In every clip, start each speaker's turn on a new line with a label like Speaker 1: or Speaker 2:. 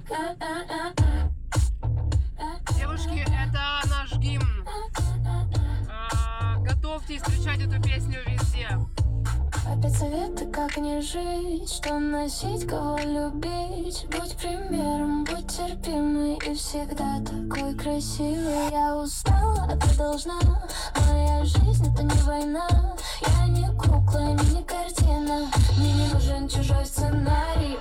Speaker 1: Девушки, это наш гимн. Готовьтесь встречать эту песню везде.
Speaker 2: Опять советы, как не жить, что носить, кого любить. Будь примером, будь терпимой и всегда такой красивый. Я устала, а ты должна. Моя жизнь — это не война. Я не кукла, не картина. Мне не нужен чужой сценарий.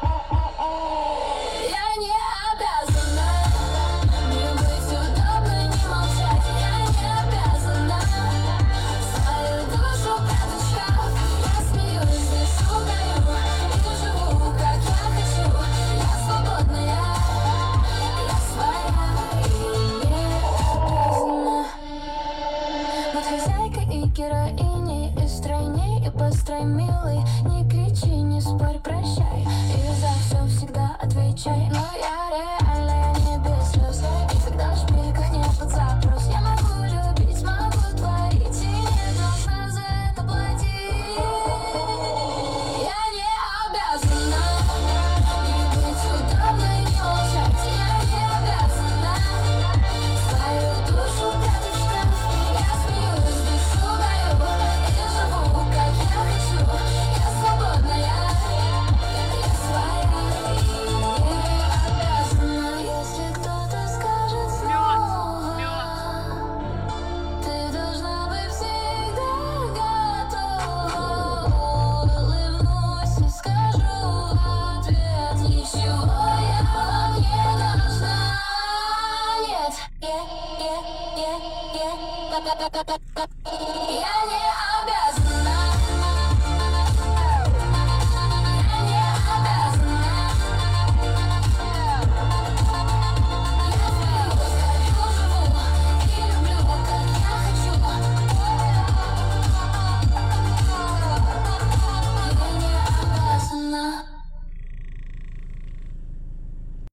Speaker 2: Я не обязана не быть удобной, не молчать. Я не обязана свою душу прятать в шкаф. Я смеюсь, дышу, гаю и живу, как я хочу. Я свободная, я своя и не обязана быть хозяйкой и героиней, и стройней, и построй, милый. Не кричи, не спорь, прощай, и за все всегда отвечай. Но я реально не без слез, и когда шпилька не под запрос. Я могу любить, могу творить, и не должна за это платить. Я не обязана не быть удобной, не молчать. Я не обязана свою душу прятать в шкаф. Я смеюсь, дышу, гаю и живу, как я хочу. Я свободная, я своя и не обязана. Если кто-то скажет снова, ты должна быть всегда готова. Улыбнусь и скажу в ответ: ничего я вам не должна. Нет,